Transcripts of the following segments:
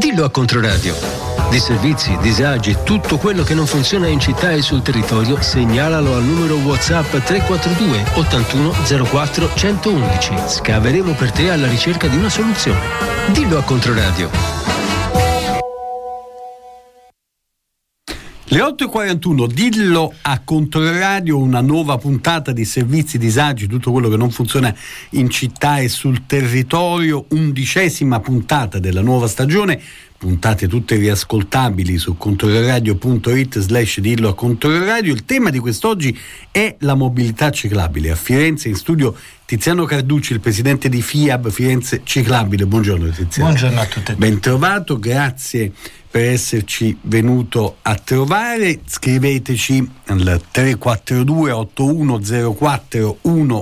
Dillo a Controradio. Di servizi, disagi, tutto quello che non funziona in città e sul territorio, segnalalo al numero WhatsApp 342 81 04 111. Scaveremo per te alla ricerca di una soluzione. Dillo a Controradio. Le 8.41, dillo a Controradio, una nuova puntata di servizi, disagi, tutto quello che non funziona in città e sul territorio, 11ª puntata della nuova stagione, puntate tutte riascoltabili su controradio.it/dillo a Controradio. Il tema di quest'oggi è la mobilità ciclabile. A Firenze in studio Tiziano Carducci, il presidente di FIAB Firenze Ciclabile. Buongiorno Tiziano. Buongiorno a tutti. Ben trovato, grazie per esserci venuto a trovare. Scriveteci al 342 8104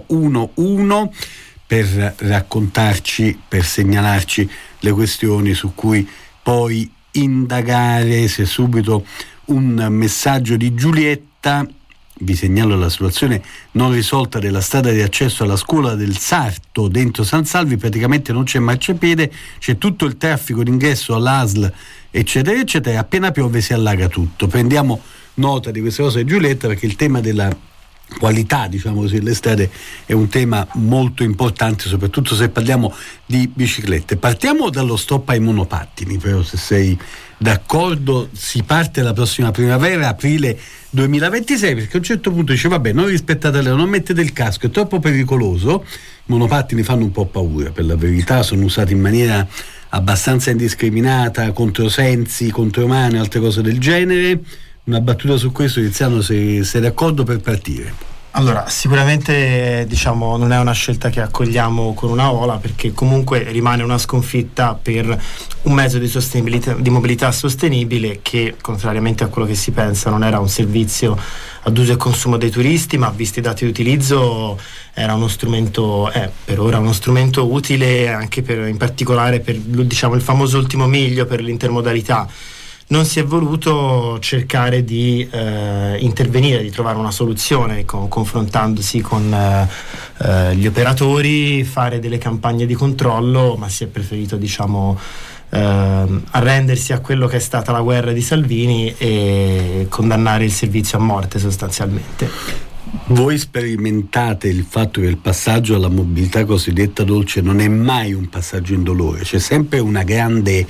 111 per raccontarci, per segnalarci le questioni su cui poi indagare. Se subito un messaggio di Giulietta: vi segnalo la situazione non risolta della strada di accesso alla scuola del Sarto dentro San Salvi, praticamente non c'è marciapiede, c'è tutto il traffico d'ingresso all'ASL eccetera eccetera, appena piove si allaga tutto. Prendiamo nota di queste cose, Giulietta, perché il tema della qualità, diciamo così, le strade è un tema molto importante, soprattutto se parliamo di biciclette. Partiamo dallo stop ai monopattini, però, se sei d'accordo. Si parte la prossima primavera, aprile 2026, perché a un certo punto dice vabbè, non rispettate le, non mettete il casco, è troppo pericoloso. I monopattini fanno un po' paura, per la verità, sono usati in maniera abbastanza indiscriminata, controsensi, contromani, altre cose del genere. Una battuta su questo, Tiziano, se sei d'accordo per partire. Allora, sicuramente non è una scelta che accogliamo con una ola, perché comunque rimane una sconfitta per un mezzo di mobilità sostenibile che, contrariamente a quello che si pensa, non era un servizio ad uso e consumo dei turisti, ma visti i dati di utilizzo era uno strumento, per ora uno strumento utile anche in particolare per il famoso ultimo miglio, per l'intermodalità. Non si è voluto cercare di intervenire, di trovare una soluzione confrontandosi con gli operatori, fare delle campagne di controllo, ma si è preferito arrendersi a quello che è stata la guerra di Salvini e condannare il servizio a morte sostanzialmente. Voi sperimentate il fatto che il passaggio alla mobilità cosiddetta dolce non è mai un passaggio indolore, c'è sempre una grande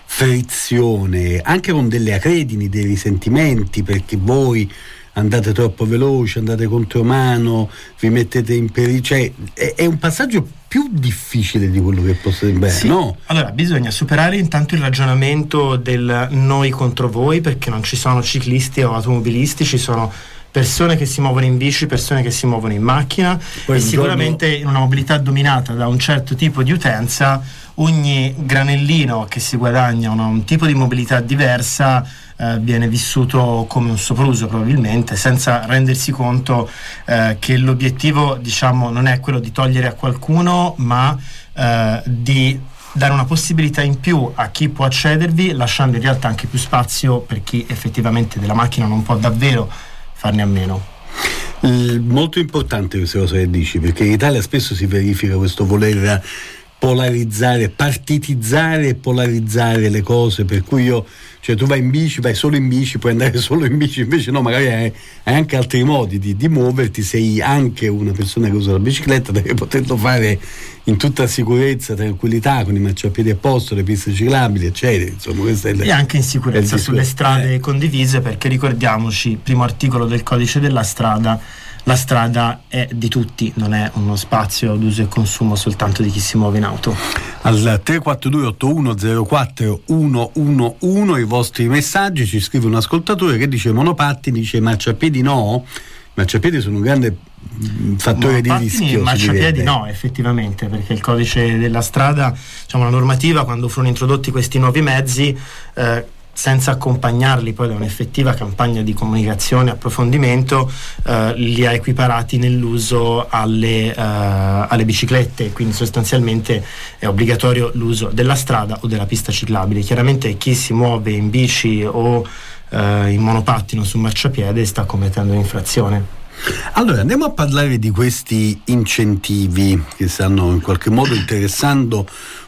frizione, anche con delle acredini, dei risentimenti, perché voi andate troppo veloci, andate contromano, vi mettete in pericolo, cioè è un passaggio più difficile di quello che possa sembrare, sì. No? Allora, bisogna superare intanto il ragionamento del noi contro voi, perché non ci sono ciclisti o automobilisti, ci sono persone che si muovono in bici, persone che si muovono in macchina. Poi e sicuramente in una mobilità dominata da un certo tipo di utenza, ogni granellino che si guadagna un tipo di mobilità diversa viene vissuto come un sopruso, probabilmente, senza rendersi conto che l'obiettivo non è quello di togliere a qualcuno, ma di dare una possibilità in più a chi può accedervi, lasciando in realtà anche più spazio per chi effettivamente della macchina non può davvero farne a meno. Molto importante questa cosa che dici, perché in Italia spesso si verifica questo voler polarizzare, partitizzare e polarizzare le cose, per cui tu vai in bici, vai solo in bici, puoi andare solo in bici, invece no, magari hai anche altri modi di muoverti. Sei anche una persona che usa la bicicletta, deve poterlo fare in tutta sicurezza, tranquillità, con i marciapiedi a posto, le piste ciclabili, eccetera. Insomma, questa è e anche in sicurezza sulle strade condivise, perché ricordiamoci, primo articolo del codice della strada: la strada è di tutti, non è uno spazio ad uso e consumo soltanto di chi si muove in auto. Al 342 8104 111 i vostri messaggi. Ci scrive un ascoltatore che dice monopattini, dice marciapiedi no. Marciapiedi sono un grande fattore di rischio. Marciapiedi no, effettivamente, perché il codice della strada, la normativa, quando furono introdotti questi nuovi mezzi, senza accompagnarli poi da un'effettiva campagna di comunicazione, approfondimento, li ha equiparati nell'uso alle biciclette, quindi sostanzialmente è obbligatorio l'uso della strada o della pista ciclabile. Chiaramente chi si muove in bici o in monopattino su marciapiede sta commettendo un'infrazione. Allora, andiamo a parlare di questi incentivi che stanno in qualche modo interessando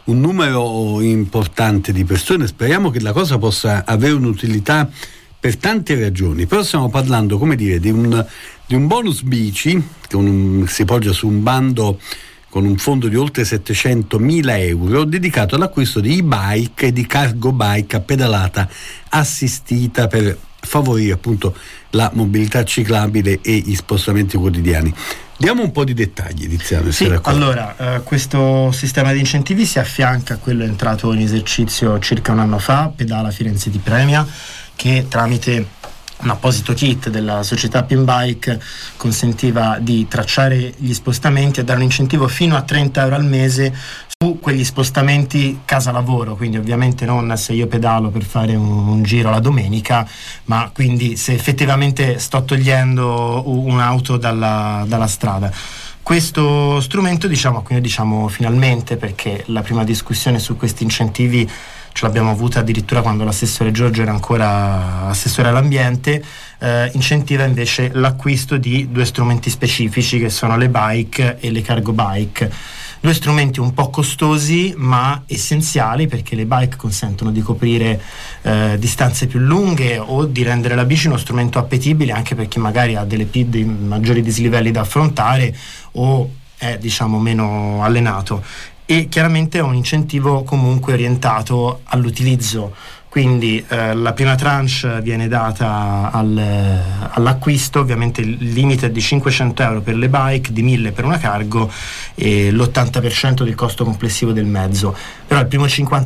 un numero importante di persone. Speriamo che la cosa possa avere un'utilità per tante ragioni, però stiamo parlando, come dire, di un bonus bici che si poggia su un bando con un fondo di oltre 700.000 euro dedicato all'acquisto di e-bike e di cargo bike a pedalata assistita per favorire appunto la mobilità ciclabile e gli spostamenti quotidiani. Diamo un po' di dettagli, Tiziano. Sì, allora, questo sistema di incentivi si affianca a quello entrato in esercizio circa un anno fa, Pedala Firenze Ti Premia, che tramite un apposito kit della società Pinbike consentiva di tracciare gli spostamenti e dare un incentivo fino a 30 euro al mese su quegli spostamenti casa-lavoro, quindi ovviamente non se io pedalo per fare un giro la domenica, ma quindi se effettivamente sto togliendo un'auto dalla strada. Questo strumento diciamo finalmente, perché la prima discussione su questi incentivi ce l'abbiamo avuta addirittura quando l'assessore Giorgio era ancora assessore all'ambiente, incentiva invece l'acquisto di due strumenti specifici che sono le bike e le cargo bike. Due strumenti un po' costosi ma essenziali, perché le bike consentono di coprire distanze più lunghe o di rendere la bici uno strumento appetibile anche per chi magari ha dei maggiori dislivelli da affrontare o è meno allenato. E chiaramente è un incentivo comunque orientato all'utilizzo, quindi la prima tranche viene data all'acquisto, ovviamente il limite è di 500 euro per le bike, di 1.000 per una cargo e l'80% del costo complessivo del mezzo, però il primo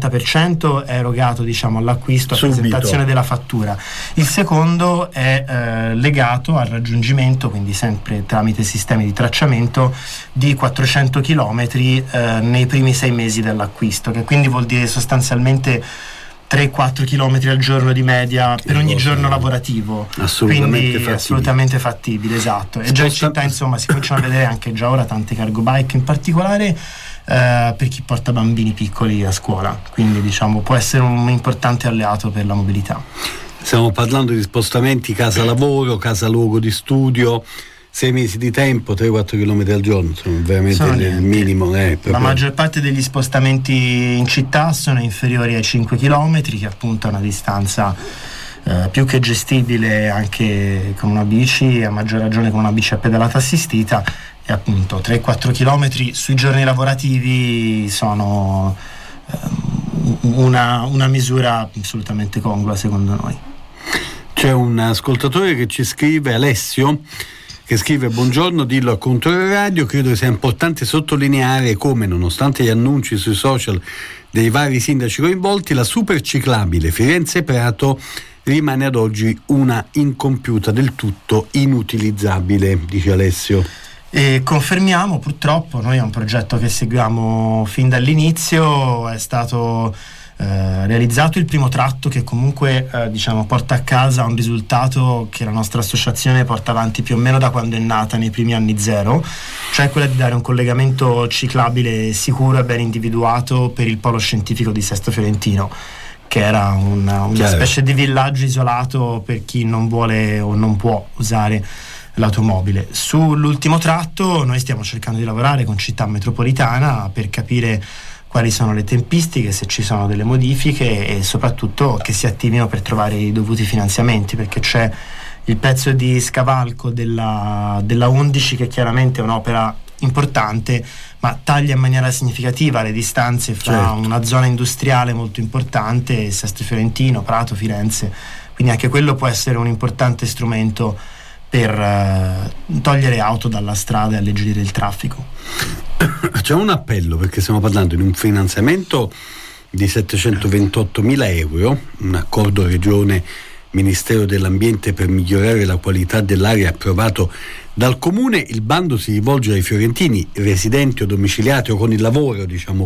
50% è erogato all'acquisto a presentazione della fattura. Il secondo è legato al raggiungimento, quindi sempre tramite sistemi di tracciamento, di 400 km nei primi 6 mesi dell'acquisto, che quindi vuol dire sostanzialmente 3-4 km al giorno di media per ogni giorno lavorativo, assolutamente fattibile, esatto. E già in città si cominciano a vedere anche già ora tante cargo bike, in particolare per chi porta bambini piccoli a scuola, quindi può essere un importante alleato per la mobilità. Stiamo parlando di spostamenti casa-lavoro, casa-luogo di studio, 6 mesi di tempo, 3-4 km al giorno, sono veramente il minimo. La maggior parte degli spostamenti in città sono inferiori ai 5 km, che appunto è una distanza più che gestibile anche con una bici, a maggior ragione con una bici a pedalata assistita, e appunto 3-4 km sui giorni lavorativi sono una misura assolutamente congrua secondo noi. C'è un ascoltatore che ci scrive, Alessio, che scrive: buongiorno, dillo a Controradio, credo che sia importante sottolineare come, nonostante gli annunci sui social dei vari sindaci coinvolti, la super ciclabile Firenze Prato rimane ad oggi una incompiuta, del tutto inutilizzabile, dice Alessio. E confermiamo, purtroppo noi è un progetto che seguiamo fin dall'inizio, è stato realizzato il primo tratto che comunque porta a casa un risultato che la nostra associazione porta avanti più o meno da quando è nata nei primi anni zero, cioè quella di dare un collegamento ciclabile sicuro e ben individuato per il polo scientifico di Sesto Fiorentino, che era una specie di villaggio isolato per chi non vuole o non può usare l'automobile. Sull'ultimo tratto noi stiamo cercando di lavorare con Città Metropolitana per capire quali sono le tempistiche, se ci sono delle modifiche e soprattutto che si attivino per trovare i dovuti finanziamenti, perché c'è il pezzo di scavalco della 11 che chiaramente è un'opera importante, ma taglia in maniera significativa le distanze fra una zona industriale molto importante, Sesto Fiorentino, Prato, Firenze, quindi anche quello può essere un importante strumento per togliere auto dalla strada e alleggerire il traffico. C'è un appello, perché stiamo parlando di un finanziamento di 728.000 euro, un accordo Regione Ministero dell'Ambiente per migliorare la qualità dell'aria approvato dal Comune. Il bando si rivolge ai fiorentini residenti o domiciliati o con il lavoro,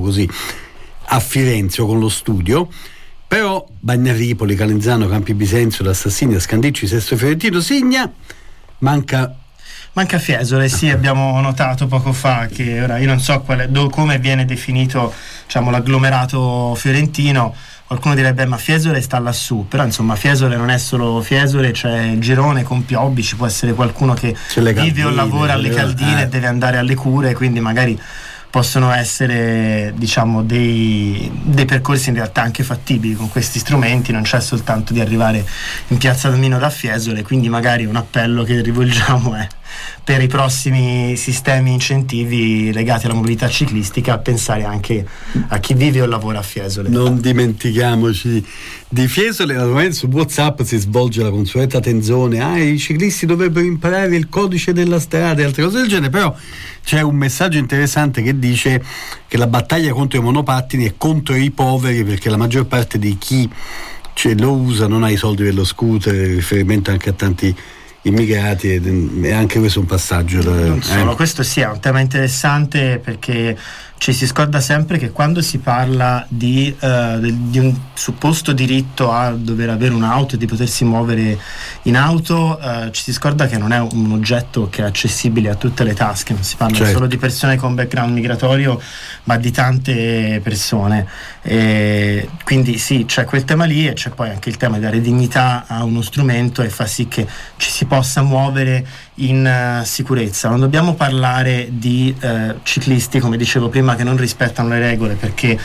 a Firenze o con lo studio. Però Bagnaripoli, Calenzano, Campi Bisenzio, Lassassini, Scandicci, Sesto Fiorentino, Signa, manca Fiesole. Sì, abbiamo notato poco fa che ora io non so come viene definito l'agglomerato fiorentino. Qualcuno direbbe ma Fiesole sta lassù, però Fiesole non è solo Fiesole, c'è il girone con Piobbi, ci può essere qualcuno che vive o lavora alle Caldine e deve andare alle cure, quindi magari possono essere, diciamo, dei percorsi in realtà anche fattibili con questi strumenti. Non c'è soltanto di arrivare in piazza Domino da Fiesole, quindi magari un appello che rivolgiamo è, per i prossimi sistemi incentivi legati alla mobilità ciclistica, a pensare anche a chi vive o lavora a Fiesole. Non dimentichiamoci di Fiesole. Naturalmente su WhatsApp si svolge la consueta tenzone: i ciclisti dovrebbero imparare il codice della strada e altre cose del genere, però c'è un messaggio interessante che dice che la battaglia contro i monopattini è contro i poveri, perché la maggior parte di chi lo usa non ha i soldi per lo scooter, riferimento anche a tanti immigrati, e anche questo è un passaggio non solo, questo sì è un tema interessante, perché ci si scorda sempre che quando si parla di un supposto diritto a dover avere un'auto e di potersi muovere in auto, ci si scorda che non è un oggetto che è accessibile a tutte le tasche, non si parla solo di persone con background migratorio, ma di tante persone, e quindi sì, c'è quel tema lì, e c'è poi anche il tema di dare dignità a uno strumento e far sì che ci si possa muovere in sicurezza. Non dobbiamo parlare di ciclisti, come dicevo prima, che non rispettano le regole, perché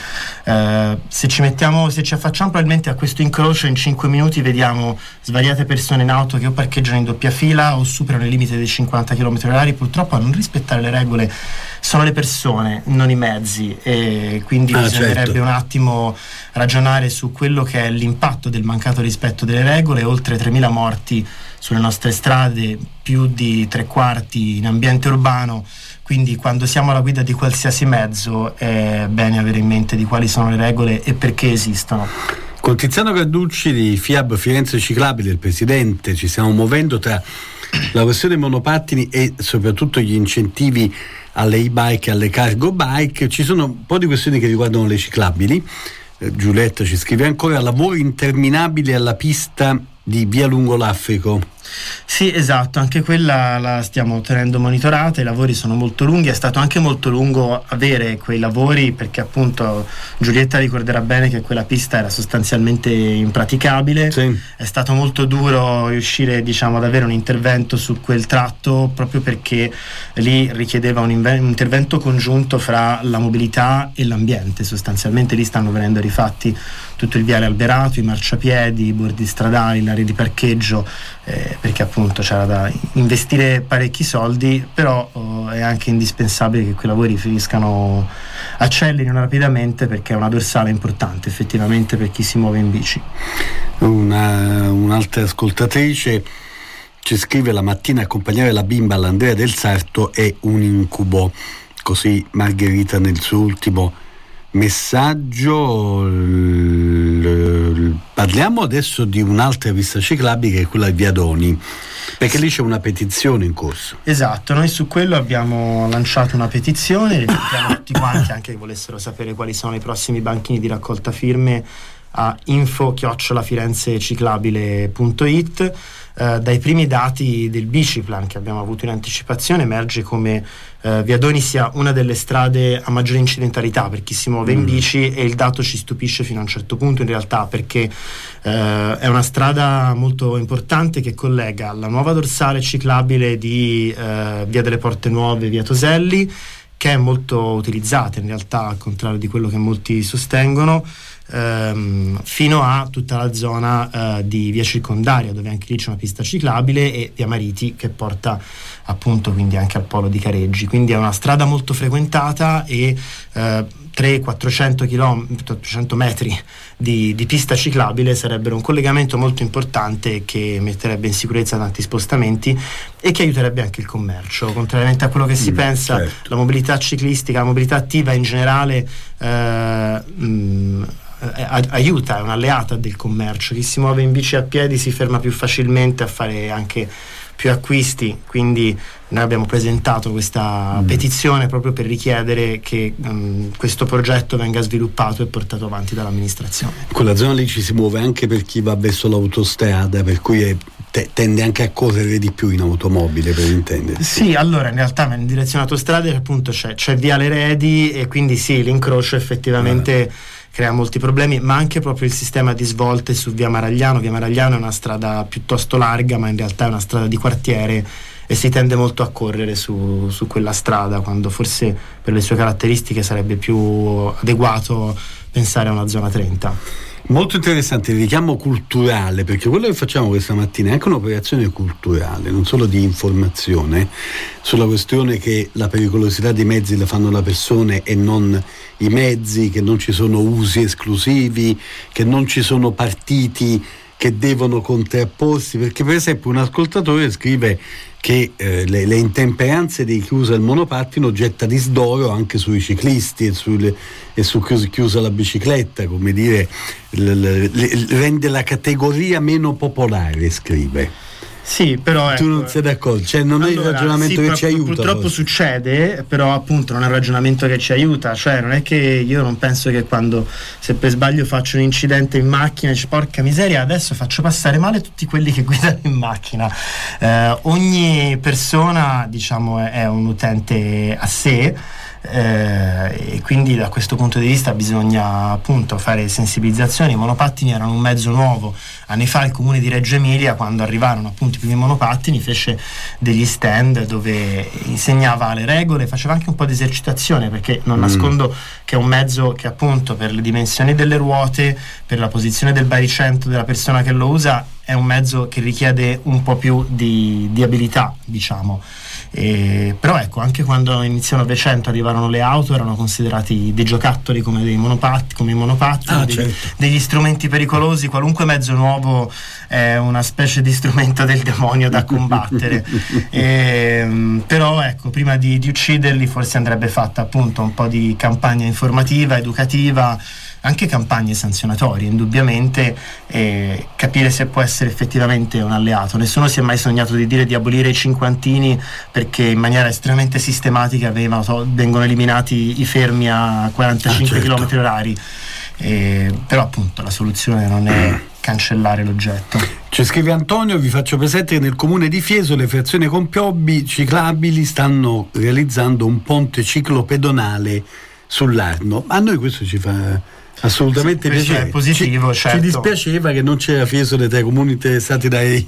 se ci affacciamo probabilmente a questo incrocio, in 5 minuti vediamo svariate persone in auto che o parcheggiano in doppia fila o superano il limite dei 50 km/h. Purtroppo a non rispettare le regole sono le persone, non i mezzi, e quindi bisognerebbe un attimo ragionare su quello che è l'impatto del mancato rispetto delle regole. Oltre 3.000 morti sulle nostre strade, più di 3/4 in ambiente urbano, quindi quando siamo alla guida di qualsiasi mezzo è bene avere in mente di quali sono le regole e perché esistono. Con Tiziano Carducci di FIAB Firenze Ciclabili, il presidente, ci stiamo muovendo tra la questione dei monopattini e soprattutto gli incentivi alle e-bike e alle cargo bike. Ci sono un po' di questioni che riguardano le ciclabili. Giulietta ci scrive ancora: lavori interminabili alla pista di Via Lungo l'Africo. Sì, esatto, anche quella la stiamo tenendo monitorata, i lavori sono molto lunghi, è stato anche molto lungo avere quei lavori, perché appunto Giulietta ricorderà bene che quella pista era sostanzialmente impraticabile, sì. È stato molto duro riuscire, diciamo, ad avere un intervento su quel tratto, proprio perché lì richiedeva un intervento congiunto fra la mobilità e l'ambiente. Sostanzialmente lì stanno venendo rifatti tutto il viale alberato, i marciapiedi, i bordi stradali, l'area di parcheggio, perché appunto c'era da investire parecchi soldi, però è anche indispensabile che quei lavori accelerino rapidamente, perché è una dorsale importante effettivamente per chi si muove in bici. Un'altra ascoltatrice ci scrive: la mattina accompagnare la bimba all'Andrea del Sarto è un incubo. Così Margherita nel suo ultimo messaggio. Parliamo adesso di un'altra pista ciclabile, che è quella di Viadoni, perché lì c'è una petizione in corso. Esatto, noi su quello abbiamo lanciato una petizione, ricordiamo tutti quanti, anche che volessero sapere quali sono i prossimi banchini di raccolta firme, a info@firenzeciclabile.it. Dai primi dati del Biciplan che abbiamo avuto in anticipazione emerge come Viadoni sia una delle strade a maggiore incidentalità per chi si muove in bici, e il dato ci stupisce fino a un certo punto in realtà, perché è una strada molto importante che collega la nuova dorsale ciclabile di Via delle Porte Nuove, Via Toselli, che è molto utilizzata in realtà, al contrario di quello che molti sostengono, fino a tutta la zona di Via Circondaria, dove anche lì c'è una pista ciclabile, e Via Mariti, che porta appunto quindi anche al polo di Careggi. Quindi è una strada molto frequentata, e 300-400 metri di pista ciclabile sarebbero un collegamento molto importante, che metterebbe in sicurezza tanti spostamenti e che aiuterebbe anche il commercio. Contrariamente a quello che si pensa, certo, la mobilità ciclistica, la mobilità attiva in generale aiuta, è un'alleata del commercio. Chi si muove in bici a piedi si ferma più facilmente a fare anche più acquisti, quindi noi abbiamo presentato questa petizione proprio per richiedere che questo progetto venga sviluppato e portato avanti dall'amministrazione. Quella zona lì ci si muove anche per chi va verso l'autostrada, per cui tende anche a correre di più in automobile, per intendersi. Sì, allora in realtà in direzione autostrade appunto c'è Viale Redi, e quindi sì, l'incrocio effettivamente crea molti problemi, ma anche proprio il sistema di svolte su Via Maragliano. Via Maragliano è una strada piuttosto larga, ma in realtà è una strada di quartiere, e si tende molto a correre su quella strada, quando forse per le sue caratteristiche sarebbe più adeguato pensare a una zona 30. Molto interessante il richiamo culturale, perché quello che facciamo questa mattina è anche un'operazione culturale, non solo di informazione sulla questione che la pericolosità dei mezzi la fanno le persone e non i mezzi, che non ci sono usi esclusivi, che non ci sono partiti che devono contrapporsi, perché per esempio un ascoltatore scrive che le intemperanze di chi usa il monopattino getta disdoro anche sui ciclisti e su chi usa la bicicletta, come dire, rende la categoria meno popolare, scrive. Sì, però tu non sei d'accordo, cioè non è il ragionamento che ci aiuta. Purtroppo succede, però appunto non è il ragionamento che ci aiuta, cioè non è che io non penso che quando, se per sbaglio faccio un incidente in macchina, dici porca miseria, adesso faccio passare male tutti quelli che guidano in macchina. Ogni persona, diciamo, è un utente a sé, e quindi da questo punto di vista bisogna appunto fare sensibilizzazioni. I monopattini erano un mezzo nuovo. Anni fa il comune di Reggio Emilia, quando arrivarono appunto i primi monopattini, fece degli stand dove insegnava le regole, faceva anche un po' di esercitazione, perché non nascondo che è un mezzo che appunto per le dimensioni delle ruote, per la posizione del baricentro della persona che lo usa, è un mezzo che richiede un po' più di abilità, diciamo. Però ecco, anche quando inizio Novecento arrivarono le auto, erano considerati dei giocattoli come i monopattini, certo. Degli strumenti pericolosi. Qualunque mezzo nuovo è una specie di strumento del demonio da combattere. Però ecco, prima di ucciderli forse andrebbe fatta appunto un po' di campagna informativa, educativa, anche campagne sanzionatorie, indubbiamente, capire se può essere effettivamente un alleato. Nessuno si è mai sognato di dire di abolire i cinquantini, perché in maniera estremamente sistematica vengono eliminati i fermi a 45 certo. km orari, però appunto la soluzione non è cancellare l'oggetto. Ci scrive Antonio: vi faccio presente che nel comune di Fieso le frazioni con Piobbi ciclabili stanno realizzando un ponte ciclopedonale sull'Arno. A noi questo ci fa assolutamente piacere. È positivo, certo. Ci dispiaceva che non c'era Fiesole tra i comuni interessati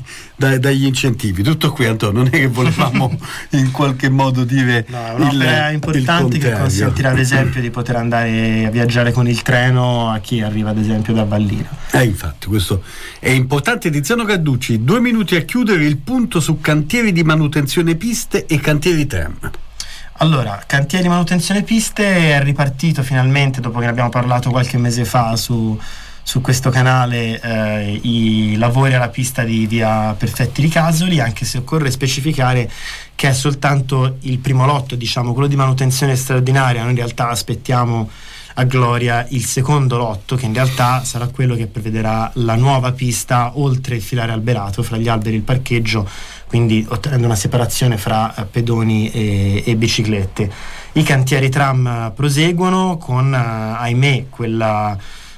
dagli incentivi. Tutto qui, Antonio, non è che volevamo in qualche modo dire è un'opera importante che consentirà ad esempio di poter andare a viaggiare con il treno a chi arriva ad esempio da Vallina. Infatti questo è importante. Tiziano Carducci, 2 minuti a chiudere il punto su cantieri di manutenzione piste e cantieri tram. Allora, cantieri di manutenzione piste è ripartito finalmente, dopo che ne abbiamo parlato qualche mese fa su questo canale, i lavori alla pista di via Perfetti di Casoli, anche se occorre specificare che è soltanto il primo lotto, diciamo, quello di manutenzione straordinaria. Noi in realtà aspettiamo a Gloria il secondo lotto, che in realtà sarà quello che prevederà la nuova pista oltre il filare alberato, fra gli alberi e il parcheggio, quindi ottenendo una separazione fra pedoni e biciclette. I cantieri tram proseguono con, ahimè, quella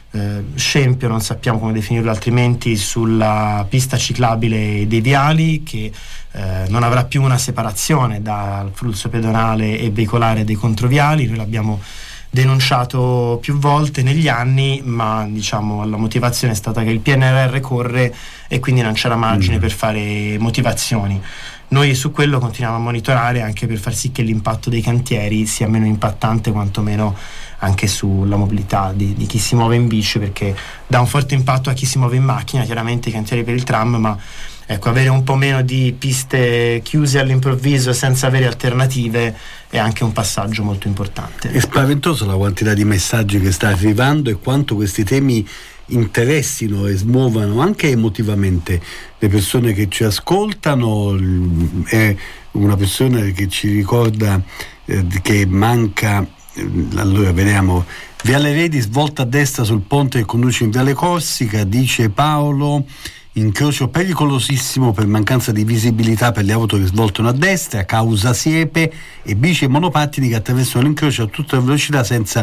scempio, non sappiamo come definirlo altrimenti, sulla pista ciclabile dei viali, che non avrà più una separazione dal flusso pedonale e veicolare dei controviali. Noi l'abbiamo denunciato più volte negli anni, ma diciamo la motivazione è stata che il PNRR corre e quindi non c'era margine per fare motivazioni. Noi su quello continuiamo a monitorare, anche per far sì che l'impatto dei cantieri sia meno impattante, quantomeno anche sulla mobilità di chi si muove in bici, perché dà un forte impatto a chi si muove in macchina, chiaramente i cantieri per il tram, ma ecco, avere un po' meno di piste chiuse all'improvviso senza avere alternative è anche un passaggio molto importante. È spaventosa la quantità di messaggi che sta arrivando e quanto questi temi interessino e smuovano anche emotivamente le persone che ci ascoltano. È una persona che ci ricorda che manca, allora vediamo, Viale Redi, svolta a destra sul ponte che conduce in Viale Corsica, dice Paolo, incrocio pericolosissimo per mancanza di visibilità per le auto che svoltano a destra, causa siepe e bici e monopattini che attraversano l'incrocio a tutta velocità senza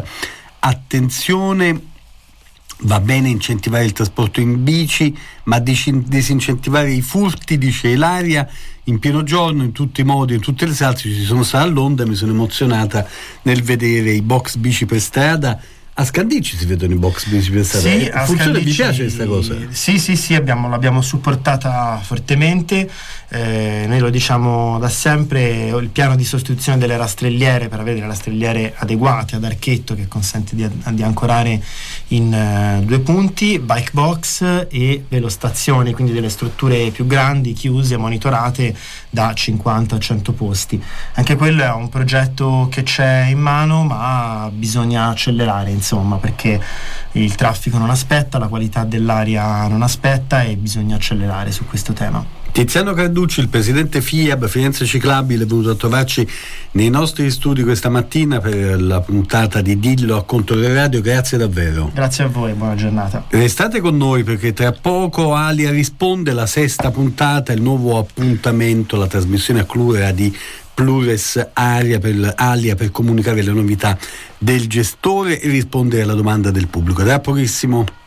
attenzione. Va bene incentivare il trasporto in bici, ma disincentivare i furti, dice Ilaria, in pieno giorno, in tutti i modi, in tutte le salse. Ci sono stata a Londra, mi sono emozionata nel vedere i box bici per strada a Scandicci si vedono i box bici pensate. Sì, funziona, vi piace questa cosa? Sì, l'abbiamo supportata fortemente. Noi lo diciamo da sempre, il piano di sostituzione delle rastrelliere per avere le rastrelliere adeguate ad archetto che consente di ancorare in 2 punti, bike box e velostazioni, quindi delle strutture più grandi, chiuse, monitorate da 50 a 100 posti. Anche quello è un progetto che c'è in mano, ma bisogna accelerare, insomma, perché il traffico non aspetta, la qualità dell'aria non aspetta e bisogna accelerare su questo tema. Tiziano Carducci, il presidente FIAB Firenze Ciclabile, è venuto a trovarci nei nostri studi questa mattina per la puntata di Dillo a Conto Radio. Grazie davvero. Grazie a voi, buona giornata. Restate con noi perché tra poco Alia risponde, la 6ª puntata, il nuovo appuntamento, la trasmissione a Clura di Plures Alia per comunicare le novità del gestore e rispondere alla domanda del pubblico. Tra pochissimo.